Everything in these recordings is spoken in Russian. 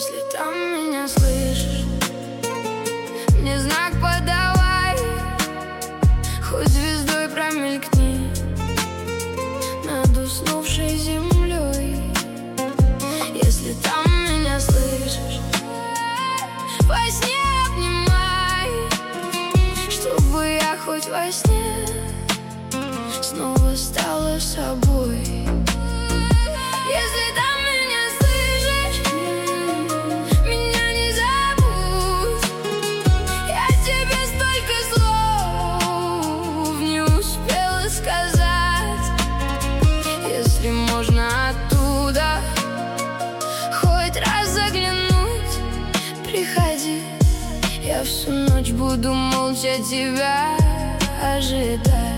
Если там меня слышишь, мне знак подавай, хоть звездой промелькни над уснувшей землей. Если там меня слышишь, во сне обнимай, чтобы я хоть во сне снова стала собой. Если там меня слышишь, меня не забудь. Я тебе столько слов не успела сказать. Если можно оттуда хоть раз заглянуть, приходи, я всю ночь буду молча тебя ожидать.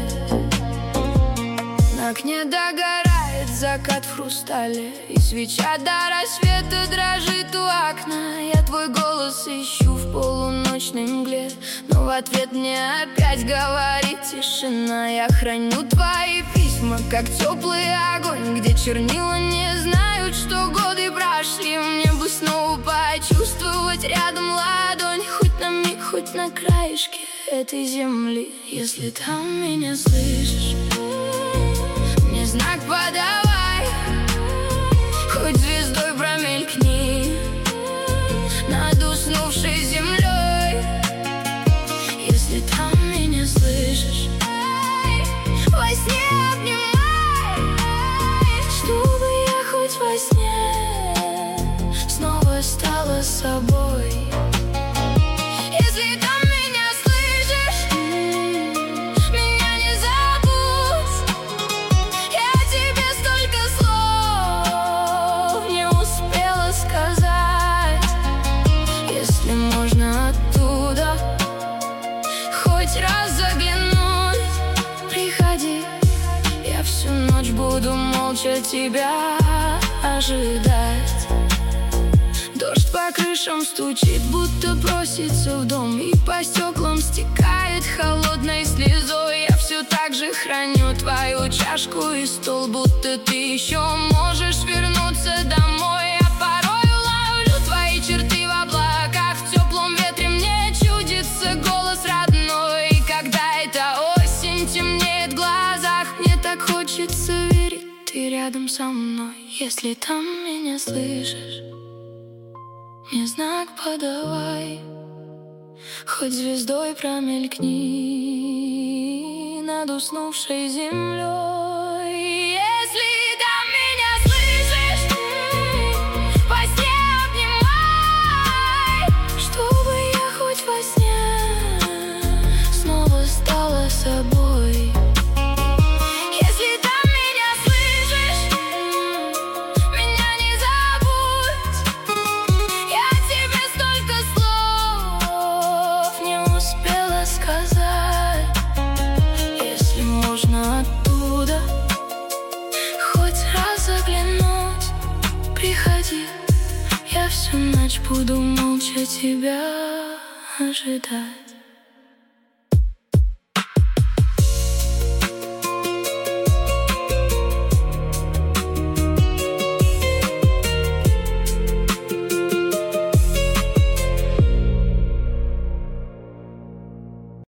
На окне догорает закат в хрустале, и свеча до рассвета дрожит у окна. Я твой голос ищу в полуночной мгле, но в ответ мне опять говорит тишина. Я храню твои письма, как теплый огонь, где чернила не знают, что годы прошли. Мне бы снова почувствовать рядом ладонь, хоть на миг, хоть на краешке этой земли. Если там меня слышишь, мне знак подавай, хоть звездой промелькни над уснувшей землей. Если там меня слышишь, во сне обнимай, чтобы я хоть во сне снова стала собой. Если там меня слышишь, меня не забудь. Я тебе столько слов не успела сказать. Если можно оттуда хоть раз заглянуть, приходи, я всю ночь буду молча тебя ожидать. Дождь по крышам стучит, будто просится в дом, и по стеклам стекает холодной слезой. Я все так же храню твою чашку и стол, будто ты еще можешь вернуться домой. Я порою ловлю твои черты в облаках, в теплом ветре мне чудится голос родной. И когда эта осень темнеет в глазах, мне так хочется верить, ты рядом со мной. Если там меня слышишь, мне знак подавай, хоть звездой промелькни над уснувшей землей. Если там меня слышишь, во сне обнимай, чтобы я хоть во сне снова стала собой. Если там меня слышишь, меня не забудь. Я тебе столько слов не успела сказать. Если можно оттуда хоть раз заглянуть, приходи, я всю ночь буду молча тебя ожидать.